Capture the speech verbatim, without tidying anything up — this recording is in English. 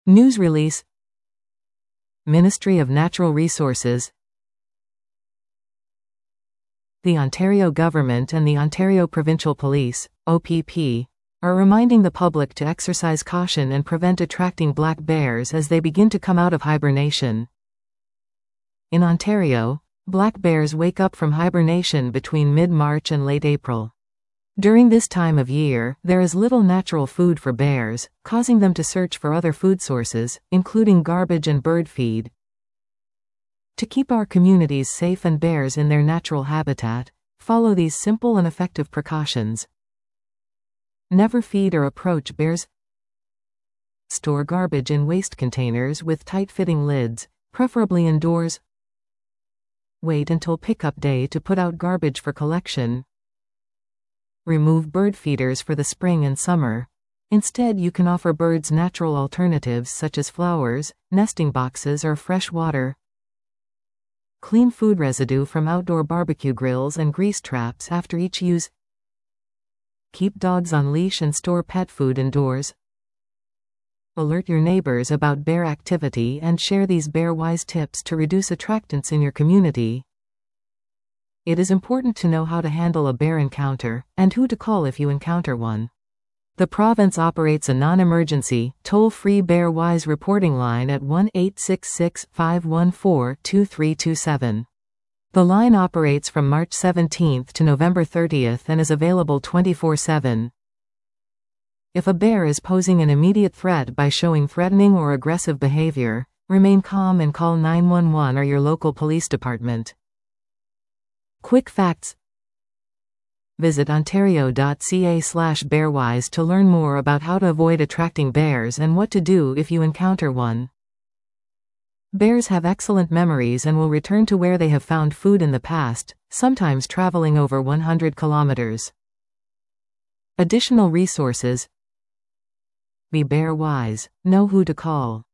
News release. Ministry of Natural Resources. The Ontario Government and the Ontario Provincial Police, O P P, are reminding the public to exercise caution and prevent attracting black bears as they begin to come out of hibernation. In Ontario, black bears wake up from hibernation between mid-March and late April. During this time of year, there is little natural food for bears, causing them to search for other food sources, including garbage and bird feed. To keep our communities safe and bears in their natural habitat, follow these simple and effective precautions. Never feed or approach bears. Store garbage in waste containers with tight-fitting lids, preferably indoors. Wait until pickup day to put out garbage for collection. Remove bird feeders for the spring and summer. Instead, you can offer birds natural alternatives such as flowers, nesting boxes, or fresh water. Clean food residue from outdoor barbecue grills and grease traps after each use. Keep dogs on leash and store pet food indoors. Alert your neighbors about bear activity and share these bear-wise tips to reduce attractants in your community. It is important to know how to handle a bear encounter, and who to call if you encounter one. The province operates a non-emergency, toll-free bear-wise reporting line at one eight six six, five one four, two three two seven. The line operates from March seventeenth to November thirtieth and is available twenty-four seven. If a bear is posing an immediate threat by showing threatening or aggressive behavior, remain calm and call nine one one or your local police department. Quick facts. Visit ontario dot c a slash bearwise to learn more about how to avoid attracting bears and what to do if you encounter one. Bears have excellent memories and will return to where they have found food in the past, sometimes traveling over one hundred kilometers. Additional resources. Be bear wise, know who to call.